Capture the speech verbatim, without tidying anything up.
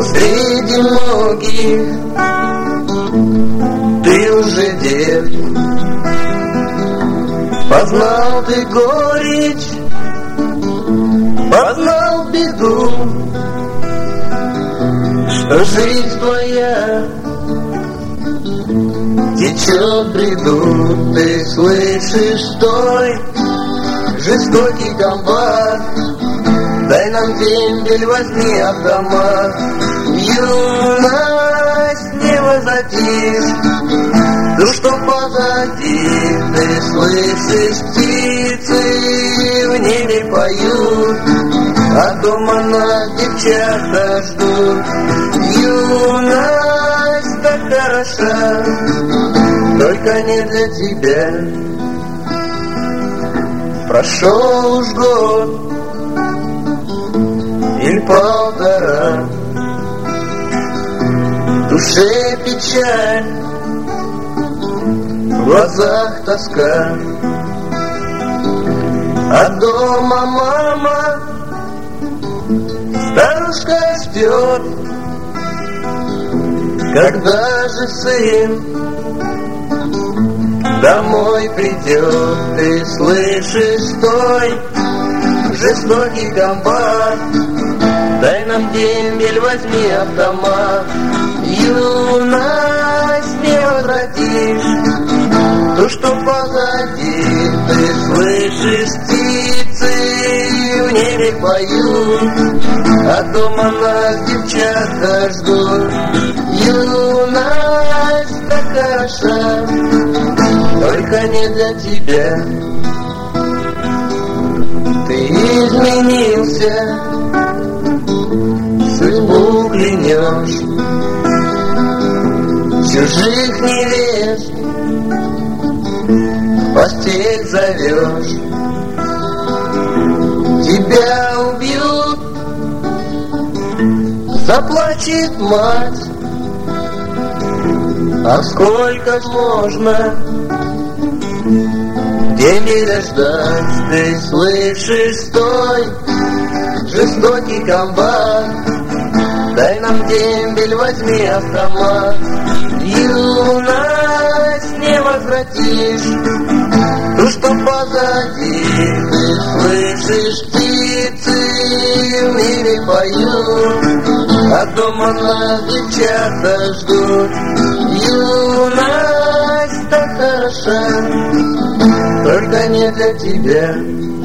Но среди многих ты уже дед. Познал ты горечь, познал беду, что жизнь твоя течет в бреду. Ты слышишь стой, жестокий комбат, дай нам дембель, возьми автомат. Юность не возвратишь то, что позади. Ты слышишь, птицы в небе поют, а дома нас девчата ждут. Юность так хороша, только не для тебя. Прошел уж год или полтора, в душе печаль, в глазах тоска. А дома мама, старушка ждет, когда же сын домой придет. Ты слышишь, стой, жестокий комбат, дай нам дембель, возьми автомат. Юность не возвратишь то, что позади. Ты слышишь, птицы в небе поют, а дома нас девчата ждут. Юность так хороша, только не для тебя. Ты изменился, судьбу клянешь, чужих невест в постель зовешь. Тебя убьют, заплачет мать. А сколько ж можно дембеля ждать? Ты слышишь, стой, жестокий комбат, дай нам дембель, возьми автомат. Юность не возвратишь то, что позади. Ты слышишь, птицы в небе поют, а дома нас девчата ждут. Юность так хороша, только не для тебя.